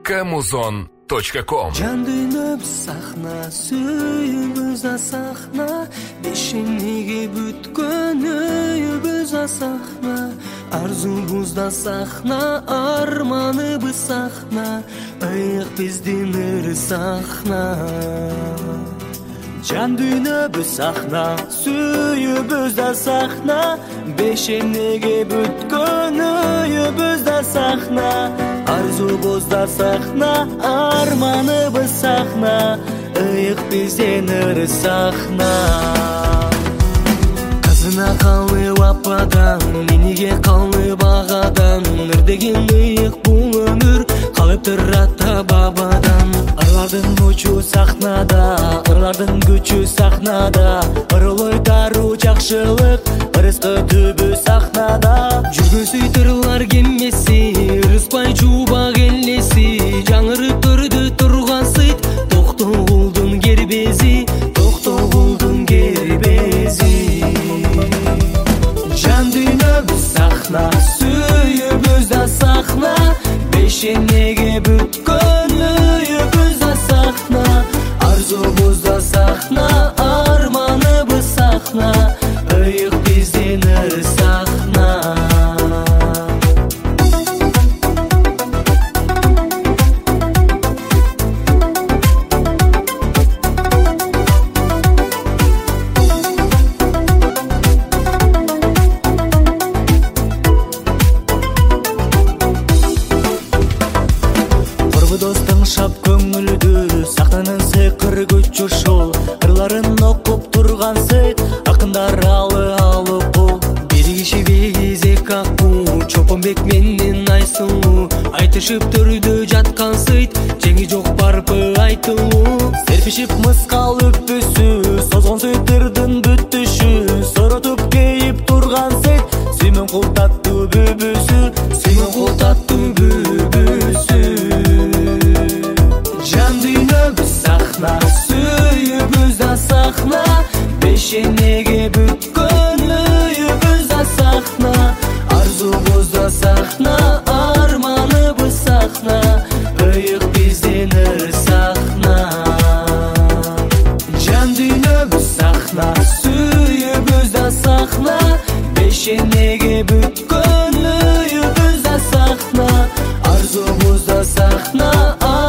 Kamuzon.com. Жан дүйнөм сахна, сүйүбүз сахна, бешенеге бүткөн өйүбүз сахна, арзубуз да сахна, арманыбыз сахна, ыйык биздин ыр сахна. Жан дүйнөбүз сахна, сүйүбүз сахна, бешенеге бүткөн өйүбүз сахна, арзубуз да сахна, арманыбыз сахна, ыйык бизден ыр сахна. Кызына калып ападан, мениге калып ағадан, ыр деген ыйык бул өмүр калыптыр ата бабадан. Ырлардын учу сахнада, ырлардын күчү сахнада, ырылой дару жакшылык, ырыскы түбү сахнада. Жүргөн сүйtüрлар кемеси, ырыспай жуубак элеси, жаңырып төрдү турган сыйт, токтогулдун кербези, токтогулдун кербези. Жан дүйнөбүз сахна, сүйүбүз да сахна, бешенеге бүткөн өйүбүз да сахна, арзубуз да сахна, арманыбыз сахна, ыйык биздин ыр сахна. Достың шап көңілді, сахнанын сыйқыр күч ушул, ырларын окуп турган сыйт, акындар алы кул. Бир киши бегизек акбу, Чопонбек менен Айсулуу, айтышып төрдө жаткан сыйт, жеңи жок барбы айтылуу. Серпишип мыскал өппүсү, созгон сыйтырдын бүттүшү, соротуп кейип турган сыйт, сүймөн кул таттуу бүбүсү, сүймөн кул таттуу бүбүсү. Жан дүйнөбүз сахна, сүйүбүз да сахна, бешенеге бүткөн өйүбүз да сахна, арзубуз да сахна, арманыбыз сахна, ыйык биздин ыр сахна. Жан дүйнөбүз сахна, сүйүбүз да сахна, бешенеге бүткөн өйүбүз да сахна, арзубуз да сахна.